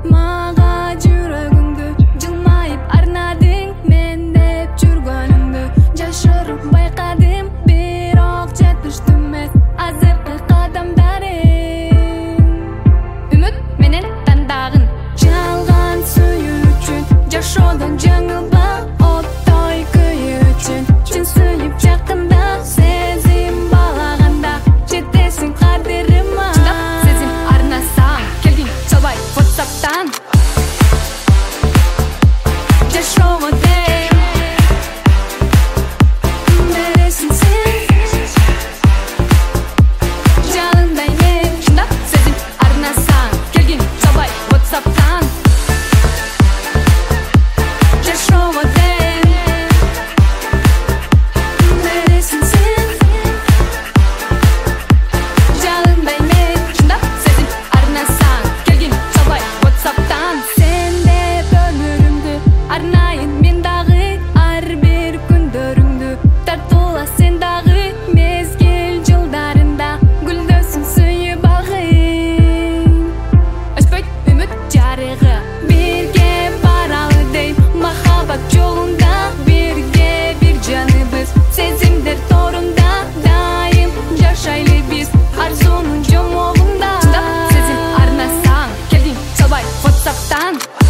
Maga жүрөгүңдү жылмайып арнадың, мен деп жүргөнүңдү жашырып байкадым, бирок жетиштүү эмес азыркы кадамдарың. Үмүт менен тандагын жалган сүйүү үчүн жашоодон жаңылба, оттой күйүү үчүн чын сүйүп жакында, сезим балаганда жетесиң кадырыма. Чындап сезим арнасаң келгиң чалбай WhatsApp'тан жашоого дейм бересиң сен жалындай мен. Чындап сезим арнасаң келгиң чалбай WhatsApp'тан жашоого дейм бересиң сен жалындай мен. Чындап сезим арнасаң келгиң чалбай WhatsApp'тан. Сен деп өмүрүмдү арнайын мен дагы, ар бир күндөрүңдү тартуула сен дагы, мезгил жылдарында гүлдөсүн сүйүү багың. Өчпөйт үмүт жарыгы, бирге баралы дейм махаббат жолунда, бирге бир жаныбыз сезимдер торунда, дайым жашайлы биз арзуунун жомогунда. Чындап сезим арнасаң келгиң чалбай WhatsApp'тан